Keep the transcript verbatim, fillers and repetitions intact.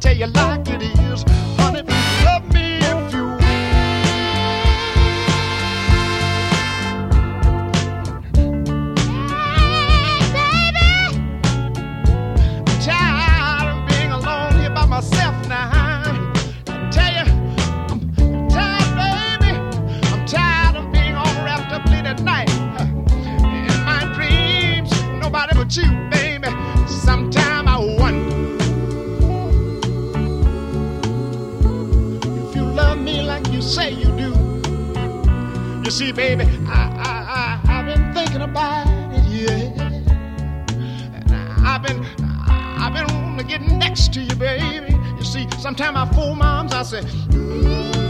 tell you like it is. Honey, love me if you will. Hey, baby, I'm tired of being alone here by myself now. I tell you, I'm tired, baby. I'm tired of being all wrapped up late at night. In my dreams, nobody but you, baby. Sometime I wonder if you love me like you say you do. You see, baby, I, I, I, I've been thinking about it, yeah. And I've been, I've been wanting to get next to you, baby. You see, sometimes I fool my arms, I say, ooh.